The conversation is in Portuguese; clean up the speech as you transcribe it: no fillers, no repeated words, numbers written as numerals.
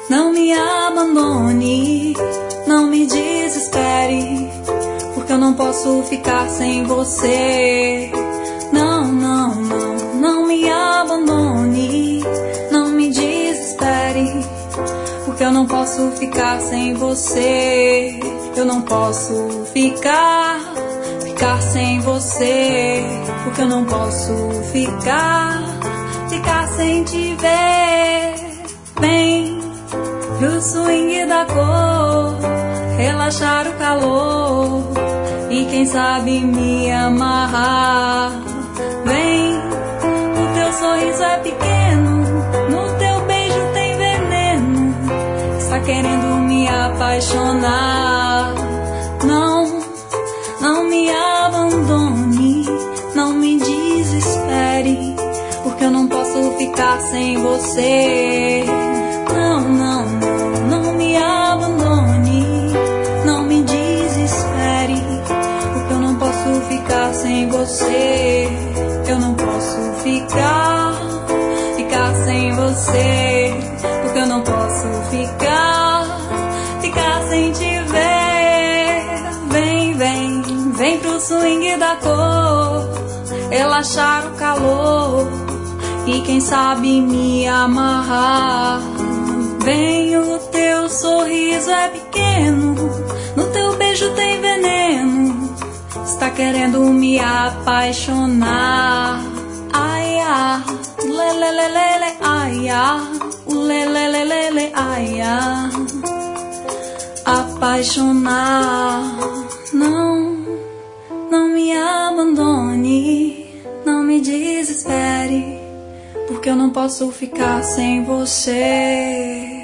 Não me abandone, não me desespere, porque eu não posso ficar sem você. Não, não, não, não me abandone, não me desespere, porque eu não posso ficar sem você. Eu não posso ficar sem você, porque eu não posso ficar sem te ver. Vem pro swing da cor, relaxar o calor e quem sabe me amarrar. Vem, o teu sorriso é pequeno, no teu beijo tem veneno, está querendo me apaixonar. Não, não me abandone, não me desespere, porque eu não posso ficar sem você. Não, não, não, não me abandone, não me desespere, porque eu não posso ficar sem você. Eu não posso ficar sem você, porque eu não posso ficar sem te ver. Vem, vem, vem pro swing da cor, relaxar o calor e quem sabe me amarrar. Vem, o teu sorriso é pequeno, no teu beijo tem veneno, está querendo me apaixonar. Ai, ah, lelelelele, ai, ah, lelelelele, ai, ah. Apaixonar. Não, não me abandone, não me desespere, porque eu não posso ficar sem você.